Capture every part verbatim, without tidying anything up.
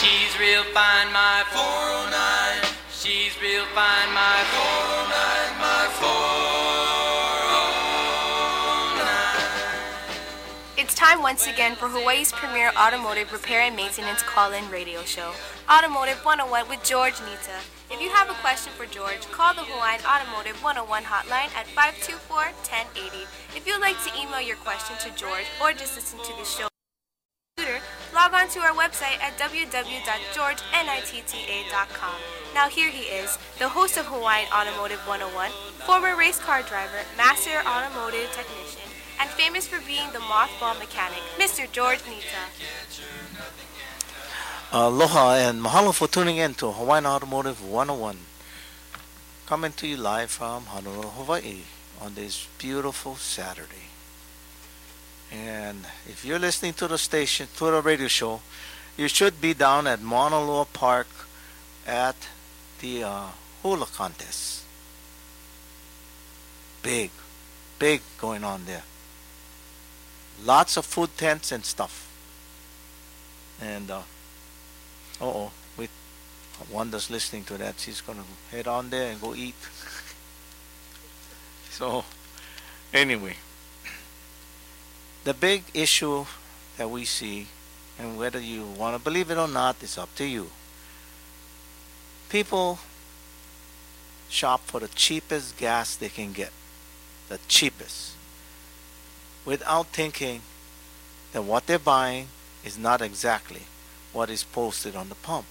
She's real fine, my four oh nine. She's real fine, my four oh nine, my four oh nine. It's time once again for Hawaii's premier automotive repair and maintenance call-in radio show, Automotive one oh one with George Nita. If you have a question for George, call the Hawaiian Automotive one oh one hotline at five two four, one oh eight oh. If you'd like to email your question to George or just listen to the show, log on to our website at w w w dot george nitta dot com. Now here he is, the host of Hawaiian Automotive one oh one, former race car driver, master automotive technician, and famous for being the mothball mechanic, Mister George Nita. Aloha and mahalo for tuning in to Hawaiian Automotive one oh one. Coming to you live from Honolulu, Hawaii on this beautiful Saturday. And if you're listening to the station, to the radio show, you should be down at Mauna Loa Park at the uh, hula contest. Big, big going on there. Lots of food tents and stuff. And, uh, uh-oh, wait, Wanda's listening to that. She's going to head on there and go eat. So, anyway. The big issue that we see, and whether you want to believe it or not, is up to you. People shop for the cheapest gas they can get. The cheapest. Without thinking that what they're buying is not exactly what is posted on the pump.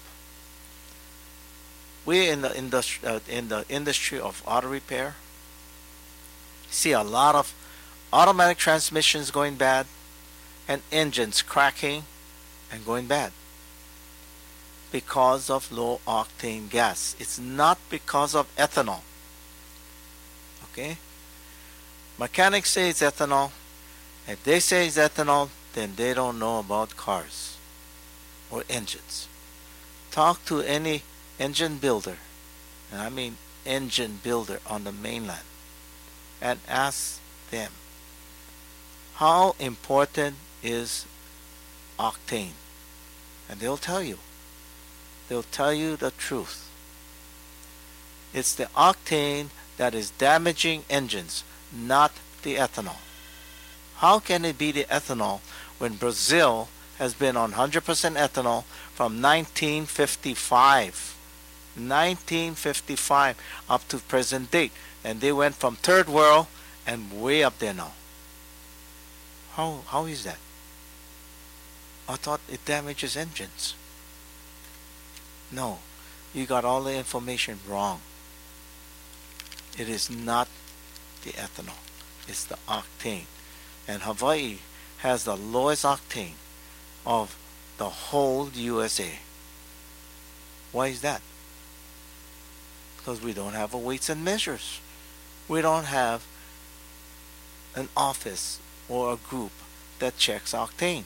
We in the industry, uh, in the industry of auto repair, see a lot of automatic transmissions going bad and engines cracking and going bad because of low octane gas. It's not because of ethanol. Okay? Mechanics say it's ethanol. If they say it's ethanol, then they don't know about cars or engines. Talk to any engine builder, and I mean engine builder on the mainland, and ask them, how important is octane? And they'll tell you. They'll tell you the truth. It's the octane that is damaging engines, not the ethanol. How can it be the ethanol when Brazil has been on one hundred percent ethanol from nineteen fifty-five? nineteen fifty-five up to present date. And they went from third world and way up there now. How how is that? I thought it damages engines. No, you got all the information wrong. It is not the ethanol. It's the octane. And Hawaii has the lowest octane of the whole U S A. Why is that? Because we don't have a weights and measures. We don't have an office or a group that checks octane.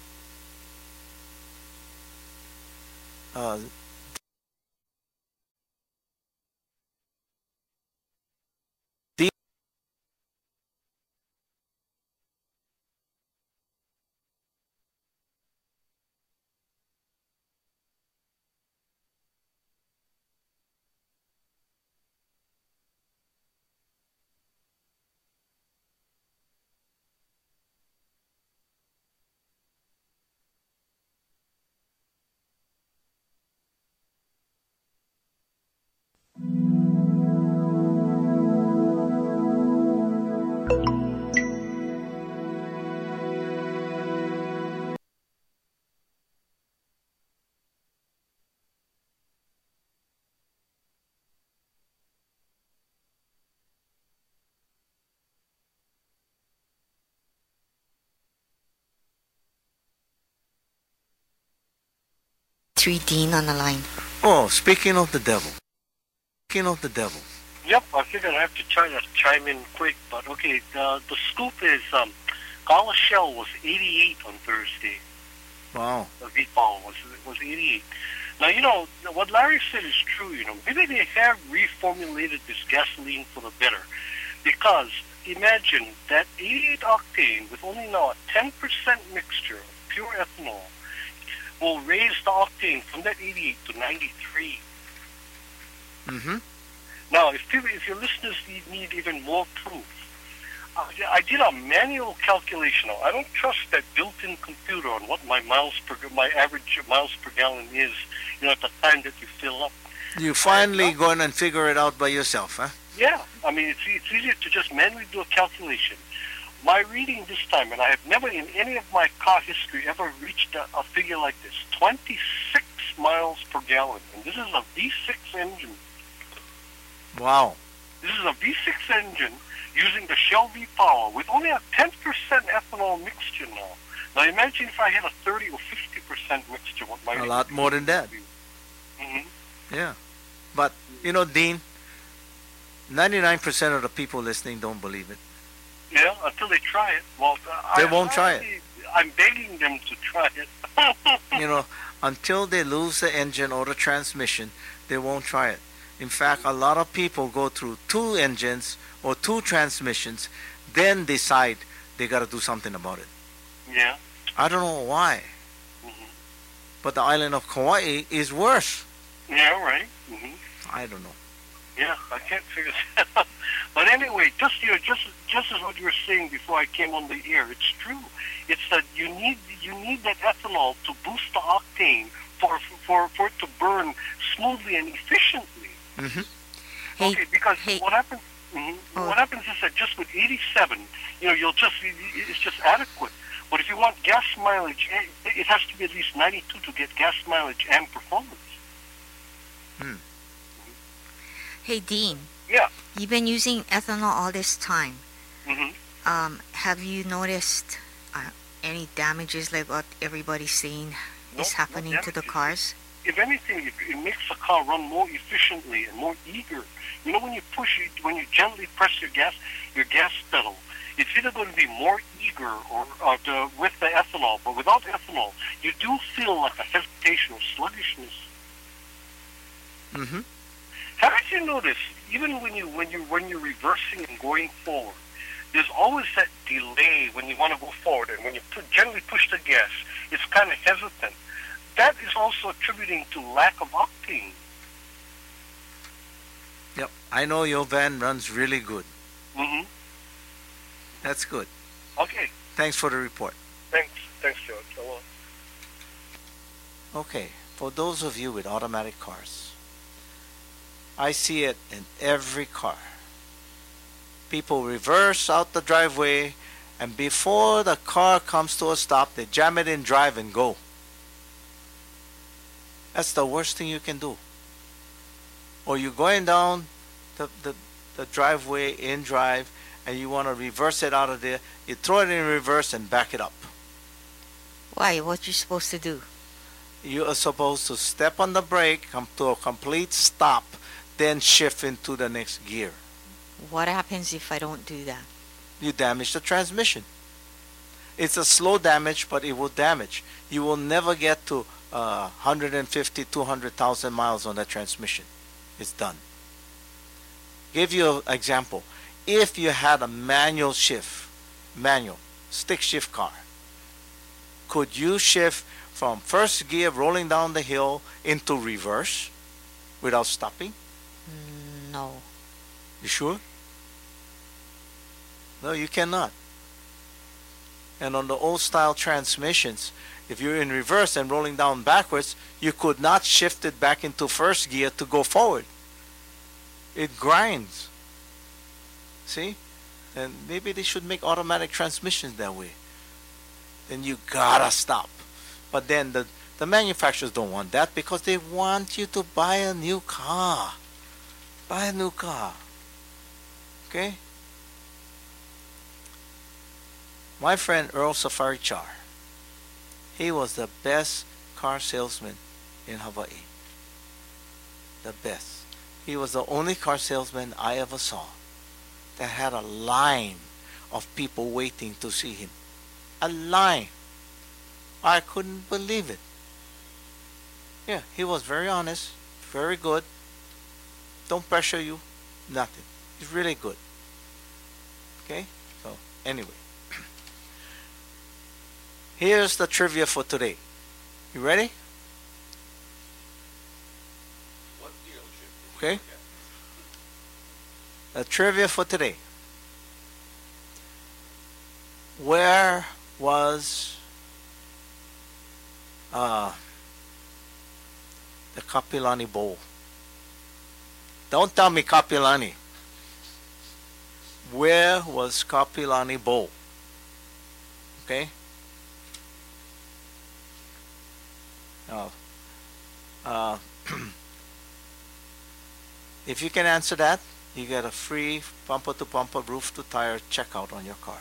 Uh, the three Dean on the line. Oh, speaking of the devil. Speaking of the devil. Yep, I figured I have to try to chime in quick, but okay, the, the scoop is um, Gala Shell was eighty-eight on Thursday. Wow. The V ball was was eighty-eight. Now, you know, what Larry said is true, you know. Maybe they have reformulated this gasoline for the better. Because imagine that eighty-eight octane with only now a ten percent mixture of pure ethanol will raise the octane from that eighty-eight to ninety-three. Mm-hmm. Now, if people, if your listeners need, need even more proof, uh, I did a manual calculation. Now, I don't trust that built-in computer on what my miles per my average miles per gallon is, you know, at the time that you fill up. You finally going and figure it out by yourself, huh? Yeah, I mean, it's it's easier to just manually do a calculation. My reading this time, and I have never in any of my car history ever reached a, a figure like this: twenty-six miles per gallon, and this is a V six engine. Wow. This is a V six engine using the Shell V-Power with only a ten percent ethanol mixture now. Now imagine if I had a thirty or fifty percent mixture. What my A lot more than that. Mm-hmm. Yeah. But, you know, Dean, ninety-nine percent of the people listening don't believe it. Yeah, until they try it. Well, uh, They I, won't try it. I'm begging them to try it. You know, until they lose the engine or the transmission, they won't try it. In fact, a lot of people go through two engines or two transmissions, then decide they got to do something about it. Yeah. I don't know why. Mm-hmm. But the island of Kauai is worse. Yeah, right. Mm-hmm. I don't know. Yeah, I can't figure that out. But anyway, just you know, just just as what you were saying before I came on the air, it's true. It's that you need you need that ethanol to boost the octane for for for it to burn smoothly and efficiently. Mm-hmm. Hey, Okay, because hey. what happens? mhm, Oh. What happens is that just with eighty-seven, you know, you'll just it's just adequate. But if you want gas mileage, eh, it has to be at least ninety-two to get gas mileage and performance. Hey, Dean, Yeah. you've been using ethanol all this time. hmm Um, have you noticed uh, any damages like what everybody's saying No, is no happening to the damages. cars? If anything, it, it makes the car run more efficiently and more eager. You know, when you push it, when you gently press your gas, your gas pedal, it's either going to be more eager or, or the, with the ethanol, but without ethanol, you do feel like a hesitation or sluggishness. Mm-hmm. Haven't you noticed, even when you when you when you're reversing and going forward, there's always that delay when you want to go forward, and when you put, gently push the gas, it's kind of hesitant. That is also attributing to lack of octane. Yep. I know your van runs really good. Mm-hmm. That's good. Okay. Thanks for the report. Thanks. Thanks, George. I will. Okay. For those of you with automatic cars, I see it in every car. People reverse out the driveway, and before the car comes to a stop, they jam it in drive and go. That's the worst thing you can do. Or you're going down the, the, the driveway in drive, and you want to reverse it out of there, you throw it in reverse and back it up. Why? What you supposed to do? You are supposed to step on the brake, come to a complete stop, then shift into the next gear. What happens if I don't do that? You damage the transmission. It's a slow damage, but it will damage. You will never get to uh, one hundred fifty, two hundred thousand miles on that transmission. It's done. Give you an example. If you had a manual shift, manual, stick shift car, could you shift from first gear rolling down the hill into reverse without stopping? Mm, no. You sure? No, you cannot. And on the old style transmissions, if you're in reverse and rolling down backwards, you could not shift it back into first gear to go forward. It grinds. See? And maybe they should make automatic transmissions that way. Then you gotta stop. But then the, the manufacturers don't want that because they want you to buy a new car. Buy a new car. Okay? My friend Earl Safari Char, he was the best car salesman in Hawaii. The best. He was the only car salesman I ever saw that had a line of people waiting to see him. A line. I couldn't believe it. Yeah, he was very honest, very good. Don't pressure you, nothing. He's really good. Okay? So, anyway. Here's the trivia for today. You ready? What dealership? Okay. A trivia for today. Where was uh, the Kapilani Bowl? Don't tell me Kapilani. Where was Kapilani Bowl? Okay. Now, uh, if you can answer that, you get a free bumper-to-bumper, roof-to-tire checkout on your car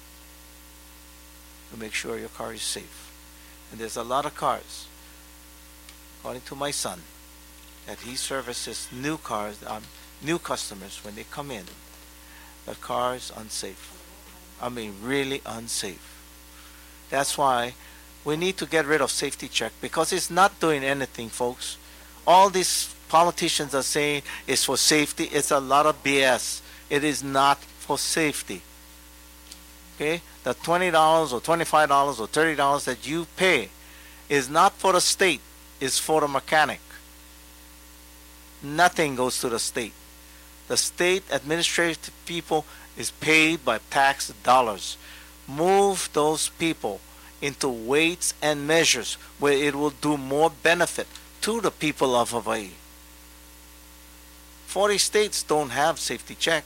to make sure your car is safe. And there's a lot of cars, according to my son, that he services new cars, um, new customers when they come in. The car is unsafe. I mean, really unsafe. That's why we need to get rid of safety check, because it's not doing anything, folks. All these politicians are saying it's for safety. It's a lot of B S. It is not for safety. Okay? The twenty dollars or twenty-five dollars or thirty dollars that you pay is not for the state. It's for the mechanic. Nothing goes to the state. The state administrative people is paid by tax dollars. Move those people into weights and measures where it will do more benefit to the people of Hawaii. forty states don't have safety check.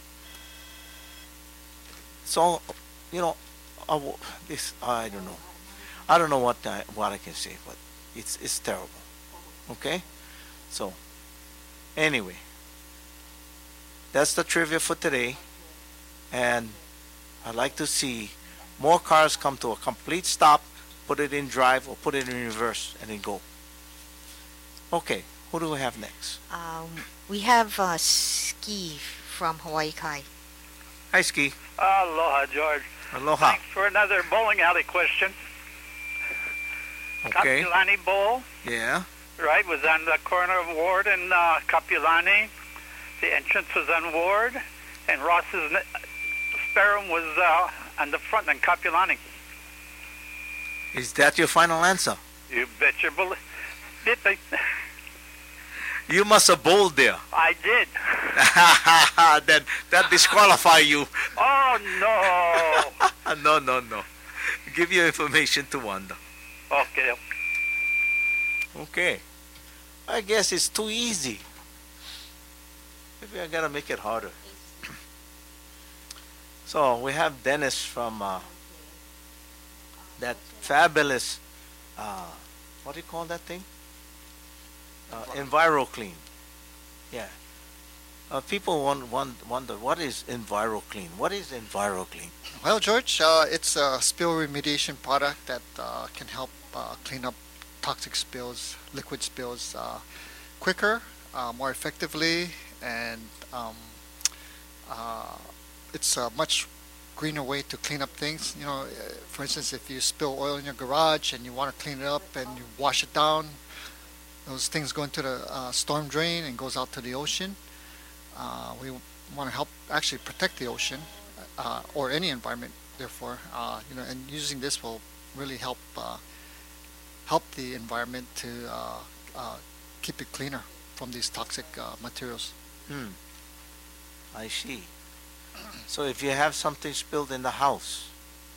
So, you know, I, this I don't know. I don't know what I, what I can say, but it's it's terrible. Okay, so anyway, that's the trivia for today, and I'd like to see more cars come to a complete stop, put it in drive or put it in reverse, and then go. Okay, who do we have next? Um, we have uh, Ski from Hawaii Kai. Hi, Ski. Aloha, George. Aloha. Thanks for another bowling alley question. Okay. Kapilani Bowl, Yeah. right, was on the corner of Ward and uh, Kapilani. The entrance was on Ward, and Ross's ne- Sparrow was uh, on the front on Kapilani. Is that your final answer? You bet your bullet. Did they? You must have bowled there. I did. Then that disqualify you. Oh, no. No, no, no. Give your information to Wanda. Okay. Okay. I guess it's too easy. Maybe I gotta make it harder. So we have Dennis from uh, that fabulous, uh, what do you call that thing? Uh, EnviroClean. Yeah. Uh, people want, want, wonder, what is EnviroClean? What is EnviroClean? Well, George, uh, it's a spill remediation product that uh, can help uh, clean up toxic spills, liquid spills uh, quicker, uh, more effectively, and um, uh, it's a much greener way to clean up things. You know, uh, for instance, if you spill oil in your garage and you want to clean it up and you wash it down, those things go into the uh, storm drain and goes out to the ocean. Uh, we want to help actually protect the ocean uh, or any environment. Therefore, uh, you know, and using this will really help uh, help the environment to uh, uh, keep it cleaner from these toxic uh, materials. Hmm. I see. So if you have something spilled in the house,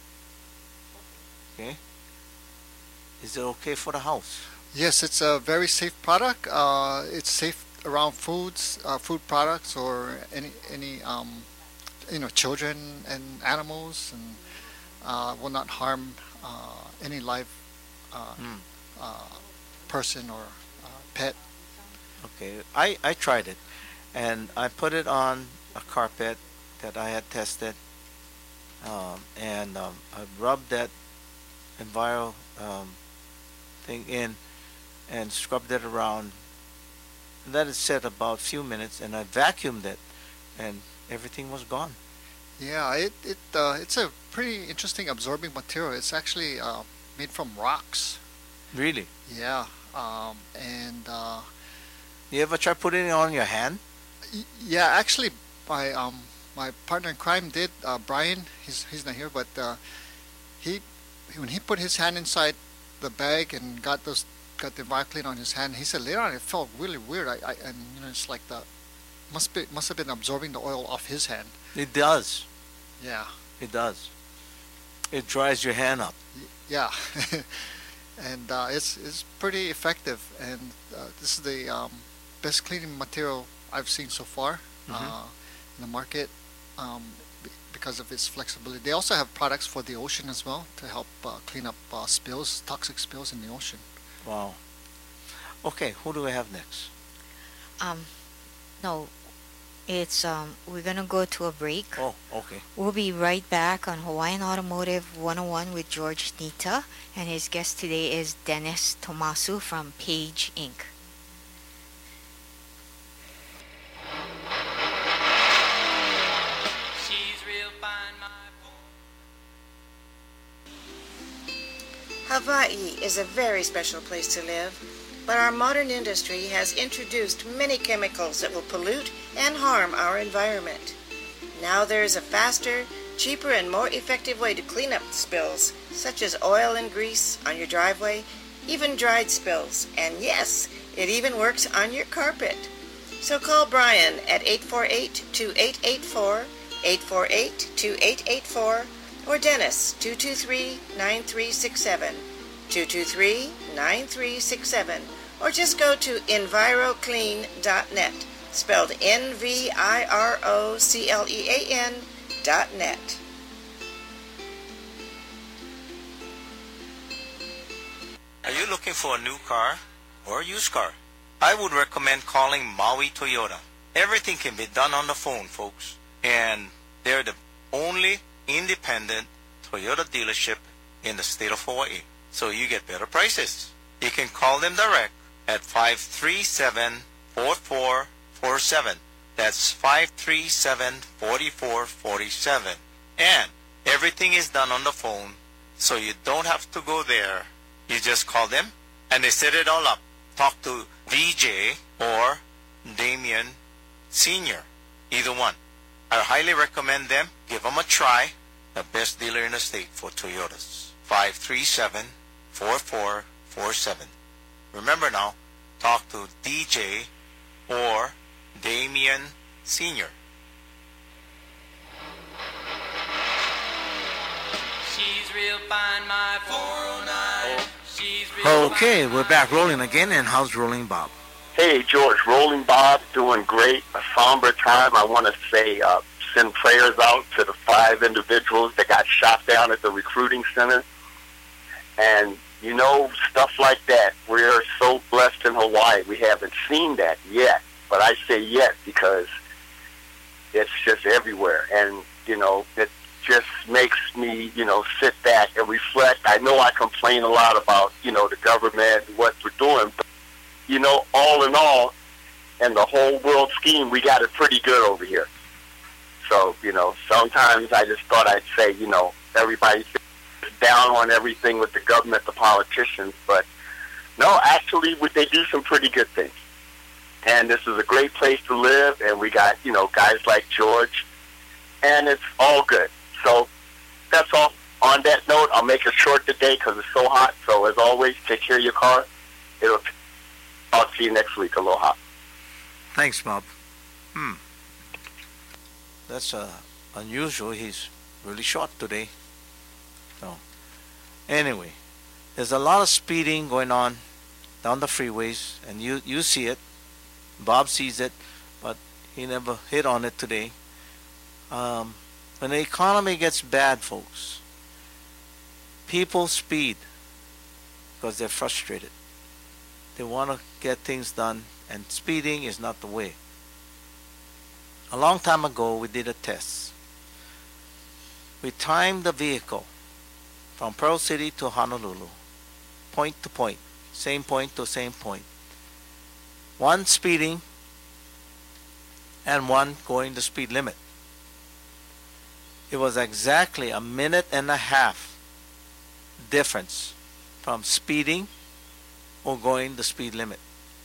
okay, is it okay for the house? Yes, it's a very safe product. Uh, it's safe around foods, uh, food products, or any any um, you know, children and animals, and uh, will not harm uh, any live uh, Hmm. uh, person or uh, pet. Okay, I, I tried it, and I put it on a carpet that I had tested, um, and um, I rubbed that Enviro um, thing in and scrubbed it around. And let it set about a few minutes, and I vacuumed it, and everything was gone. Yeah, it it uh, it's a pretty interesting absorbing material. It's actually uh, made from rocks. Really? Yeah, um, and uh, You ever try putting it on your hand? y- yeah, actually, my um my partner in crime did. Uh, Brian, he's he's not here, but uh, he when he put his hand inside the bag and got those got the Viclean on his hand. He said later on it felt really weird. I, I and you know it's like the must be must have been absorbing the oil off his hand. It does. Yeah. It does. It dries your hand up. Yeah. And uh, it's it's pretty effective, and uh, this is the um, best cleaning material I've seen so far Mhm. uh, in the market um, b- because of its flexibility. They also have products for the ocean as well to help uh, clean up uh, spills, toxic spills in the ocean. Wow. Okay, who do we have next? Um, no, it's um, we're gonna go to a break. Oh, okay. We'll be right back on Hawaiian Automotive one oh one with George Nita, and his guest today is Dennis Tomasu from Page Incorporated. She's real fine, my boy. Hawaii is a very special place to live, but our modern industry has introduced many chemicals that will pollute and harm our environment. Now there is a faster, cheaper, and more effective way to clean up spills, such as oil and grease on your driveway, even dried spills, and yes, it even works on your carpet. So call Brian at eight four eight, two eight eight four, eight four eight, two eight eight four, or Dennis, two two three, nine three six seven, two two three, nine three six seven, or just go to enviroclean dot net, spelled N V I R O C L E A N dot net. Are you looking for a new car or a used car? I would recommend calling Maui Toyota. Everything can be done on the phone, folks. And they're the only independent Toyota dealership in the state of Hawaii. So you get better prices. You can call them direct at five three seven, four four four seven. That's five three seven, four four four seven. And everything is done on the phone, so you don't have to go there. You just call them, and they set it all up. Talk to V J or Damien Senior, either one. I highly recommend them. Give them a try. The best dealer in the state for Toyotas. five three seven, four four four seven. Remember now, talk to D J or Damien Senior. She's real fine, my four oh nine. She's real Okay, fine, we're my back rolling again, and how's Rolling Bob? Hey, George, Rolling Bob, doing great. A somber time. I want to say, uh, send prayers out to the five individuals that got shot down at the recruiting center. And, you know, stuff like that. We're so blessed in Hawaii. We haven't seen that yet. But I say yet because it's just everywhere. And, you know, it just makes me, you know, sit back and reflect. I know I complain a lot about, you know, the government and what we're doing, but you know, all in all, in the whole world scheme, we got it pretty good over here. So, you know, sometimes I just thought I'd say, you know, everybody's down on everything with the government, the politicians, but no, actually, they do some pretty good things. And this is a great place to live, and we got, you know, guys like George, and it's all good. So that's all. On that note, I'll make it short today because it's so hot. So as always, take care of your car. It'll I'll see you next week. Aloha. Thanks, Bob. Hmm. That's uh, unusual. He's really short today. So, anyway, there's a lot of speeding going on down the freeways, and you, you see it. Bob sees it, but he never hit on it today. Um, when the economy gets bad, folks, people speed because they're frustrated. They want to get things done, and speeding is not the way. A long time ago, we did a test. We timed the vehicle from Pearl City to Honolulu, point to point, same point to same point. One speeding and one going the speed limit. It was exactly a minute and a half difference from speeding or going the speed limit.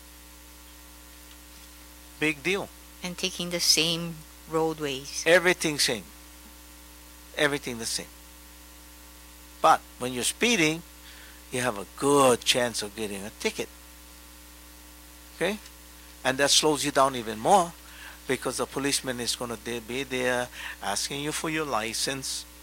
Big deal. And taking the same roadways. Everything same. Everything the same. But when you're speeding, you have a good chance of getting a ticket. Okay? And that slows you down even more because the policeman is going to be there asking you for your license,